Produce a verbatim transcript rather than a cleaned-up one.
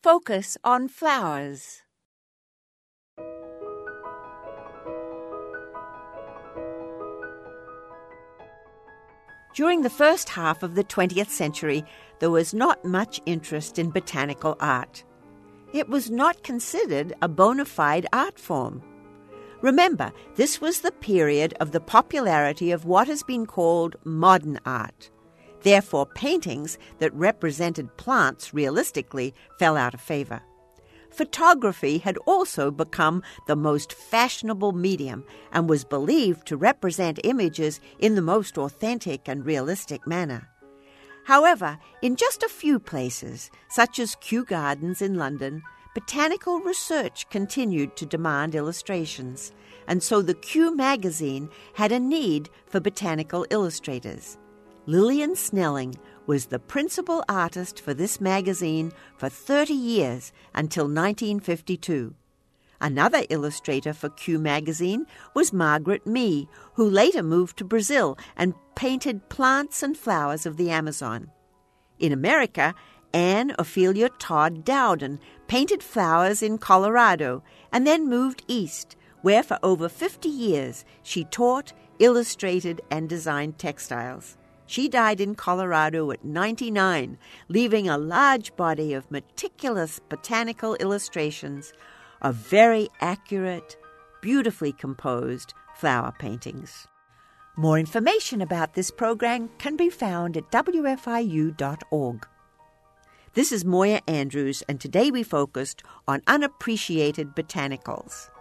Focus on flowers. During the first half of the twentieth century, there was not much interest in botanical art. It was not considered a bona fide art form. Remember, this was the period of the popularity of what has been called modern art. Therefore, paintings that represented plants realistically fell out of favor. Photography had also become the most fashionable medium and was believed to represent images in the most authentic and realistic manner. However, in just a few places, such as Kew Gardens in London, botanical research continued to demand illustrations, and so the Kew magazine had a need for botanical illustrators. Lillian Snelling was the principal artist for this magazine for thirty years until nineteen fifty-two. Another illustrator for Kew magazine was Margaret Mee, who later moved to Brazil and painted plants and flowers of the Amazon. In America, Anne Ophelia Todd Dowden painted flowers in Colorado and then moved east, where for over fifty years she taught, illustrated, and designed textiles. She died in Colorado at ninety-nine, leaving a large body of meticulous botanical illustrations of very accurate, beautifully composed flower paintings. More information about this program can be found at w f i u dot org. This is Moya Andrews, and today we focused on unappreciated botanicals.